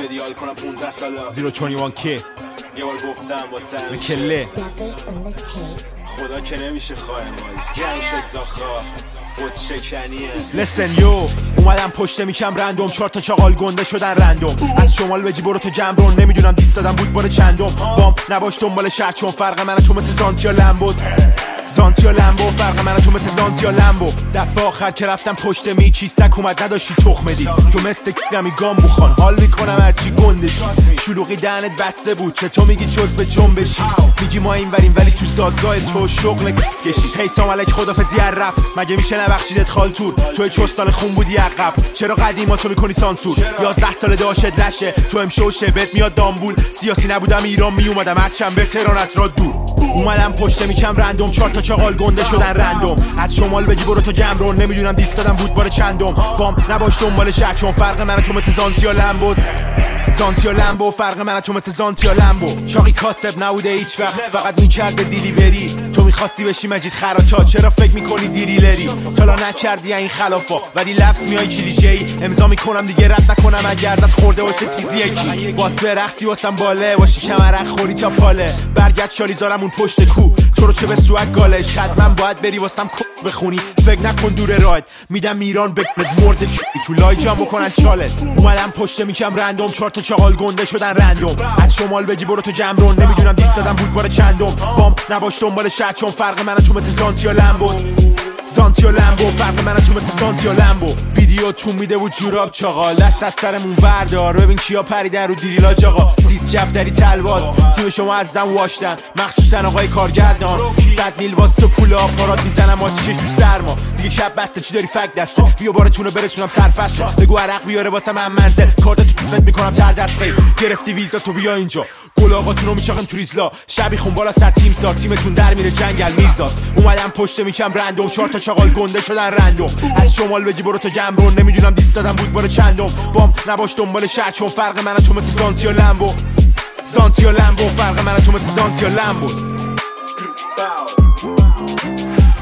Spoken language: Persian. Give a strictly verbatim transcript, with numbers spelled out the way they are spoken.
ایدیال کنم پونزده سالا زیرو بیست و یک کی یه بار گفتم واسه مکله خدا که نمیشه خواهیم گنگ شد زاخا خود شکنیه لسن یو اومدم پشت میکم رندوم چهار تا چاقال گنده شدن رندوم از شمال بگی برو تو گمرون نمیدونم دیست دادم بود بار چندم بام نباش دنبال شهر چون فرق من تو مثل زانتیا لمبو زانتیا لمبو فرق من تو مثل زانتیا لمبو دفعه آخر که رفتم پشت می کیستک اومد نداشتی تخمه دیست تو مثل نمی گام بخوان حال میکنم هرچی گندشی شلوغی دهنت بسته بود که تو میگی جز به جنبشی میگی ما این وریم ولی تو دادگاه تو شغل کس کشی هی سلام علیک خدافظی هر رپ مگه میشه نبخشیدت خالتور توی چستان خون بودی عقب چرا قدیما تو میکنی سانسور یازده ساله داشت رشه تو امشوشه بهت میاد دامبول سیاسی نبودم ایران میومدم هرچند به تهران از را دور اومدم پشت میکم رندوم چهار تا چاقال گنده شدن رندوم از شمال بگی برو تو گمرون نمیدونم دیست دادم بود بار چندم بام نباش دنبال شهر چون فرق من تو مثل زانتیا لمبو زانتیا لمبو فرق من تو مثل زانتیا لمبو چاقی کاسب نبوده هیچ وقت فقط میکرده دیلیوری تو میخواستی بشی مجید خراچا چرا فکر میکنی دیریلری چلا نکردی این خلافا ولی لفظ میای کلیشه‌ای امضا میکنم دیگه رد نکنم اگه ازت خورده باشه چیزی یکی واسه رقصی واسم باله باشی کمرک خوری تا پاله برگرد شالیزارم اون پشت کو تو رو چه به سوک گاله حتما باید بری واسم ک بخونی فکر نکن دور راید میدم ایران بکنت مرد تو لای جام بکنن چالت اومدم پشت میکم رندوم چهار تا چاقال گنده شدن رندوم از شمال بگی برو تو گمرون نمیدونم دیست دادم بود بار چندم بام نباش دنبال شهر چون فرق من تو مثل زانتیا لمبو زانتیا لمبو فرق من تو مثل زانتیا لمبو ویدیو تو میده بود جوراب چاقال دست از سرمون وردار ببین کیا پریدن رو دیریلاج آقا سیز کفتری تلواز تیم شما از دم واشتن مخصوصا آقای کارگردان صد میل واسه تو پول آپارات میزنم آتیشش تو سرما دیگه کپ بسته چی داری فک دسته بیا بارتونو برسونم سرفست بگو عرق بیاره واسه من منزل کارت تو پوزت میکنم تر دست قیب گرفتی ویزا تو بیا اینجا گلاغاتونو میشاقم تو ریزلا شبی خون بالا سر تیم سار تیمتون در میره جنگل میرزاست اومدم پشت میکم رندوم چهار تا چاقال گنده شدن رندوم از شمال بگی برو تو گمرون نمیدونم دیست دادم بود بار چندم بام نباش دنبال شهر چون فرق من تو مثل زانتیا لمبو زانتیا لمبو فرق من تو مثل زانتیا لمبو